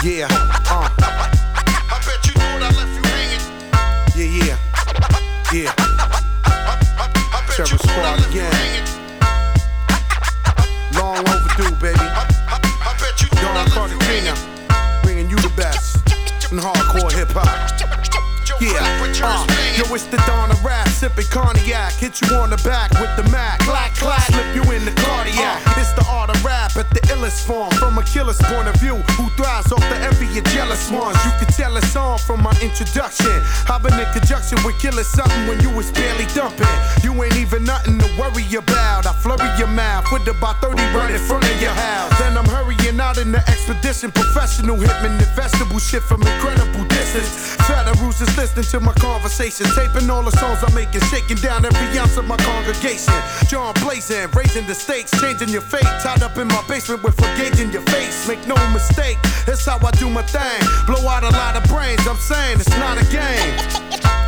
Yeah, I bet you thought I left you hanging. yeah. I bet you Terror thought I Squad left you again. hanging. Long overdue, baby. I bet you thought I Don left you Cartagena, hanging. bringing you the best in hardcore hip hop. Yeah, yo, it's the dawn of rap, sipping cognac, hit you on the back with the Mac, clack, clack, slip you in the cardiac. It's the art of rap at the illest form, from a killer's point of view, who thrives off the envy of jealous ones. You can tell it's on from my introduction. I've been in conjunction with killing something when you was barely dumping. You ain't even nothing to worry about. I flurry your mouth with about 30 right in front of your house. Then I'm hurrying out in the expedition, professional hitman, the vegetable shit from incredible distance. Federals is listening to my conversation, taping all the songs I'm making, shaking down every ounce of my congregation. John blazing, raising the stakes, changing your fate. Tied up in my basement with a gauge in your face. Make no mistake, that's how I do my thing. Blow out a lot of brains, I'm saying it's not a game.